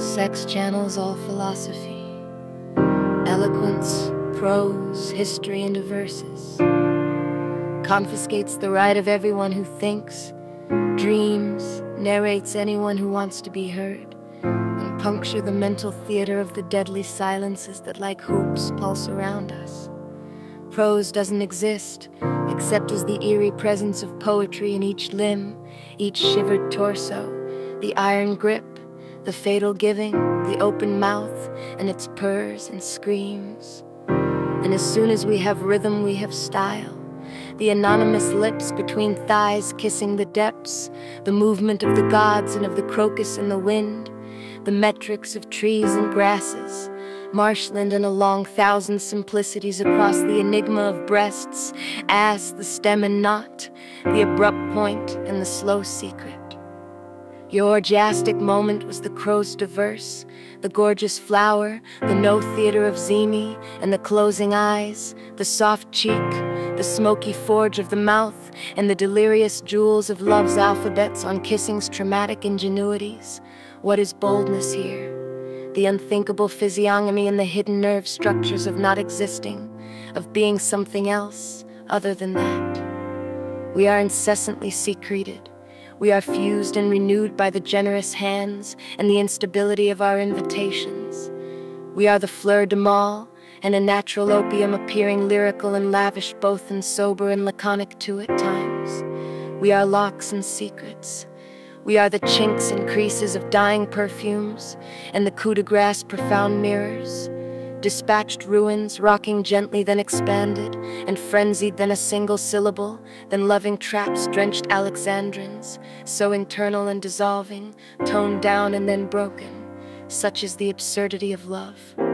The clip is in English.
Sex channels all philosophy, eloquence, prose, history, and verses. Confiscates the right of everyone who thinks, dreams, narrates anyone who wants to be heard, and puncture the mental theater of the deadly silences that like hoops pulse around us. Prose doesn't exist, except as the eerie presence of poetry in each limb, each shivered torso, the iron grip, the fatal giving, the open mouth, and its purrs and screams. And as soon as we have rhythm, we have style. The anonymous lips between thighs kissing the depths, the movement of the gods and of the crocus in the wind, the metrics of trees and grasses, marshland and along thousand simplicities across the enigma of breasts, ass, the stem and knot, the abrupt point and the slow secret. Your orgiastic moment was the crow's diverse, the gorgeous flower, the no theater of Zemi, and the closing eyes, the soft cheek, the smoky forge of the mouth, and the delirious jewels of love's alphabets on kissing's traumatic ingenuities. What is boldness here? The unthinkable physiognomy and the hidden nerve structures of not existing, of being something else other than that. We are incessantly secreted. We are fused and renewed by the generous hands and the instability of our invitations. We are the fleur de mal and a natural opium appearing lyrical and lavish, both in sober and laconic too at times. We are locks and secrets. We are the chinks and creases of dying perfumes and the coup de grace profound mirrors. Dispatched ruins, rocking gently then expanded, and frenzied then a single syllable, then loving traps drenched alexandrines, so internal and dissolving, toned down and then broken. Such is the absurdity of love.